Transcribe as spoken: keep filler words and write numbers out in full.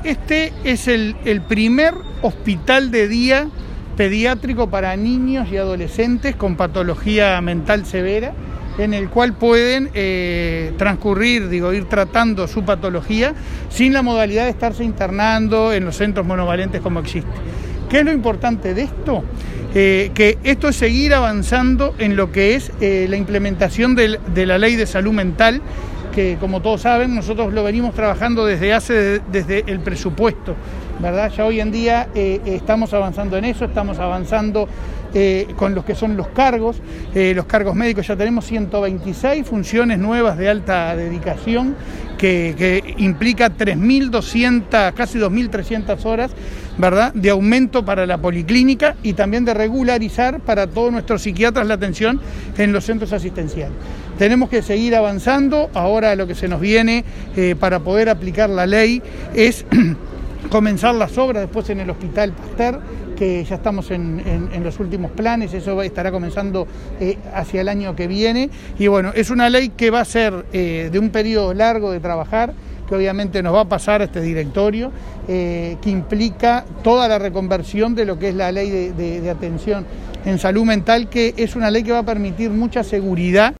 este es el, el primer hospital de día pediátrico para niños y adolescentes con patología mental severa, en el cual pueden eh, transcurrir, digo, ir tratando su patología sin la modalidad de estarse internando en los centros monovalentes como existe. ¿Qué es lo importante de esto? Eh, que esto es seguir avanzando en lo que es eh, la implementación de, de la Ley de Salud Mental, que como todos saben nosotros lo venimos trabajando desde hace, desde el presupuesto, ¿verdad? Ya hoy en día eh, estamos avanzando en eso, estamos avanzando eh, con los que son los cargos, eh, los cargos médicos. Ya tenemos ciento veintiséis funciones nuevas de alta dedicación que, que implica tres mil doscientas, casi dos mil trescientas horas, ¿verdad?, de aumento para la policlínica y también de regularizar para todos nuestros psiquiatras la atención en los centros asistenciales. Tenemos que seguir avanzando. Ahora lo que se nos viene eh, para poder aplicar la ley es comenzar las obras después en el Hospital Pasteur, que ya estamos en, en, en los últimos planes. Eso estará comenzando eh, hacia el año que viene. Y bueno, es una ley que va a ser eh, de un periodo largo de trabajar, que obviamente nos va a pasar a este directorio, eh, que implica toda la reconversión de lo que es la ley de, de, de atención en salud mental, que es una ley que va a permitir mucha seguridad